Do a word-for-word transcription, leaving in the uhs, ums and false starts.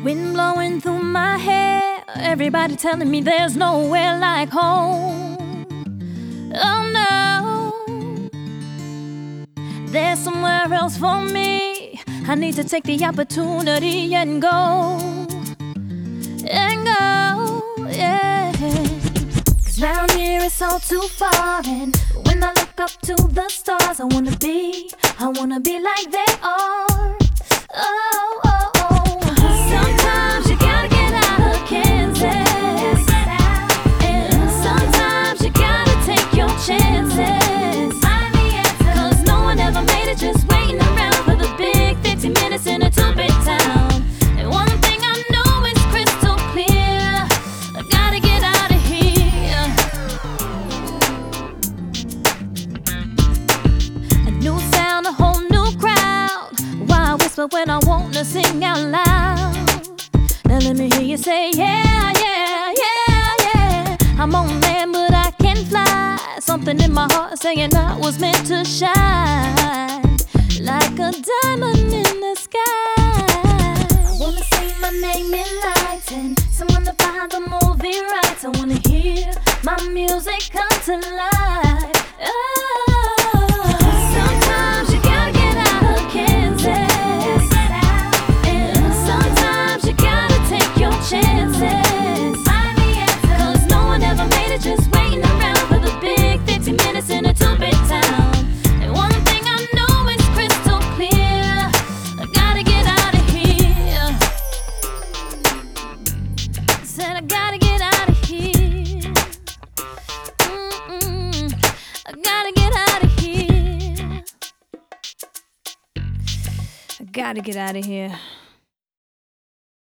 Wind blowing through my hair, everybody telling me there's nowhere like home. Oh no, there's somewhere else for me. I need to take the opportunity and go, and go, yeah. Cause round here it's all too foreign. When I look up to the stars, I wanna be, I wanna be like they are. Oh, oh, oh. Sometimes you gotta get out of Kansas, and sometimes you gotta take your chances. Cause no one ever made it just waiting around for the big fifty minutes in a two-bit town. And one thing I know is crystal clear, I gotta get out of here. A new sound, a whole new crowd. Why whisper when I wanna sing out loud? Now let me hear you say yeah, yeah, yeah, yeah. I'm on land but I can fly. Something in my heart saying I was meant to shine like a diamond in the sky. I wanna see my name in lights and someone to buy the movie rights. I wanna hear my music come to life. Oh, sometimes you gotta get out of Kansas, and sometimes you gotta take your chances. Cause no one ever made it just waiting around for the big fifty minutes in a two-bit town. And one thing I know is crystal clear, I gotta get out of here. Said I gotta get out of here. Mm-mm. I gotta get out of here. I gotta get out of here.